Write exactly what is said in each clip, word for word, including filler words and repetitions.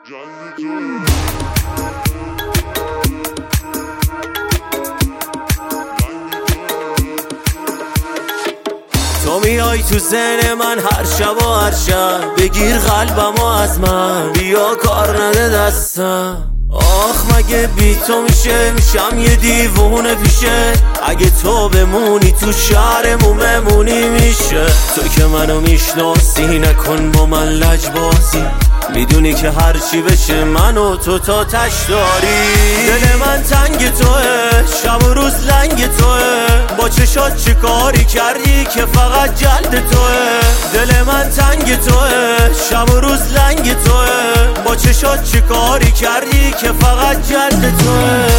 تو میای تو ذهن من هر شب و هر شب، بگیر قلبمو از من، بیا کار نده دستم. آخ مگه بی تو میشه میشم یه دیوونه پیشه، اگه تو بمونی تو شهرمون بمونی میشه. تو که منو میشناسی نکن با من لجبازی، میدونی که هرچی بشه من و تو تا تش داری. دل من تنگ توه شب و روز لنگ توه، با چشات چه کاری کردی که فقط جلد توه. دل من تنگ توه شب و روز لنگ توه، با چشات چه کاری کردی که فقط جلد توه.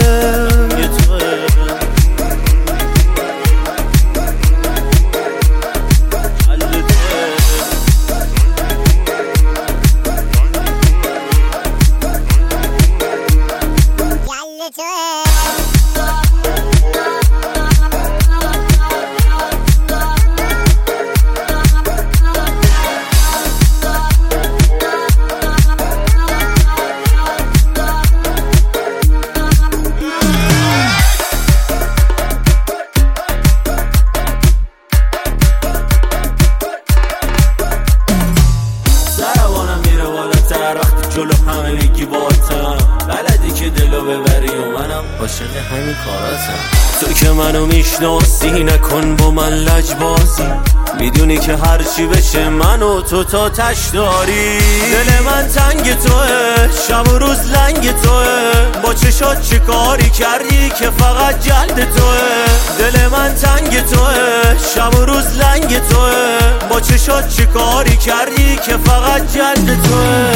وقتی جلو همه میگی باتم، بلدی که دلو ببری و منم عاشق همین کاراتم. تو که منو میشناسی نکن با من لجبازی، میدونی که هرچی بشه من و تو تا تش داری. دل من تنگ توه شب و روز لنگ توه، با چشات چه کاری کردی که فقط جلد توه. دل من تنگ توه شب و روز لنگ توه، با چشات چه کاری کردی که فقط جلد توه.